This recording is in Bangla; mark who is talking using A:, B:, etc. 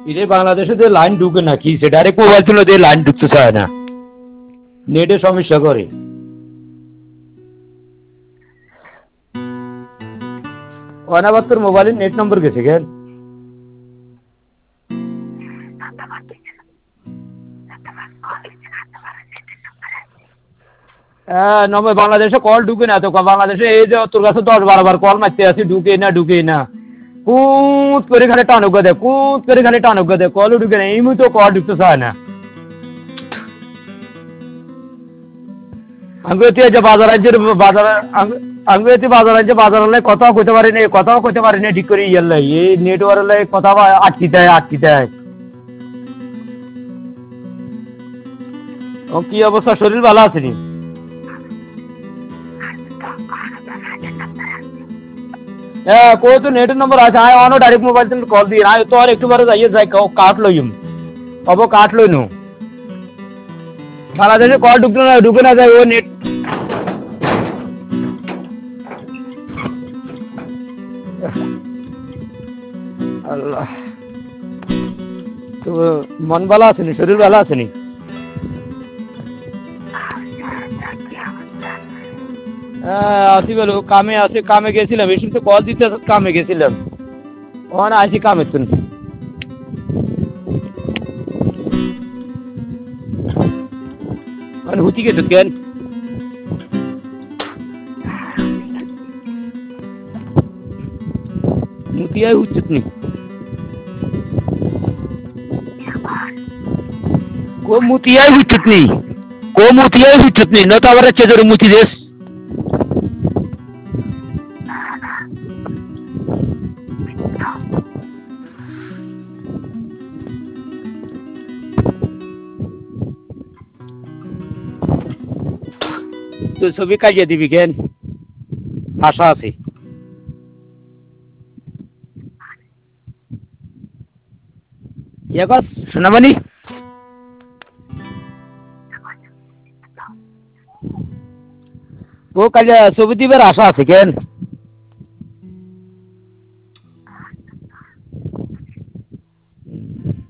A: ইরে বাংলাদেশে যে লাইন ঢুকে না কি সে ডাইরেক্ট মোবাইল তুলে দিয়ে লাইন ঢুকতে চায় না, নেটে সমস্যা করে। অনাবার তোর মোবাইলের নেট নম্বর গেছে কেন? হ্যাঁ নম্বর বাংলাদেশে কল ঢুকে না তো, বাংলাদেশে এই যে তোর কাছে 10-12 বার কল মারতে আছি, ঢুকে না কুত করে খালি টানুক দে, কুত করে খালি টানুক দে, কলও ঢুকে না, এই মুহূর্তে কল ঢুকতে চায় না। আমি যে বাজার রাজ্যের বাজার আমি বাজার রাজ্যে বাজার কথাও কইতে পারি না ঠিক করে ইয়ার লাই এই নেটওয়ার্ক কথা আটকি দেয়। ও কি অবস্থা, শরীর ভালো আছে নি? হ্যাঁ কই তো নেটের নম্বর আছে, আয় অনো ডাইরেক্ট মোবাইল থেকে কল দিয়ে আয় তো, আর একটু বারে যাইয়ে যাই কাট লইম কাট লইনু। বাংলাদেশে কল ঢুকে না যায় ও নেট। আল্লাহ, তো মন ভালো আছে নি, শরীর ভালো আছে নি? হ্যাঁ আসি বলো, কামে গেছিলাম, এই তো কল দিতে কামে গেছিলাম, ওখানে আসি কামে শুন। মানে হুতি গেছো কেন? মুতিয়াই হুচ্ছিস নি? মুতিয়াই হুচ্ছিস নি না তো আবার চেজরে মুতি দেশ। তো ছবি কাজিয়ে দিবি কেন? আশা আছে। ইয়ে কর সোনামণি, ও কাজে ছবি দিবার আশা আছে কেন?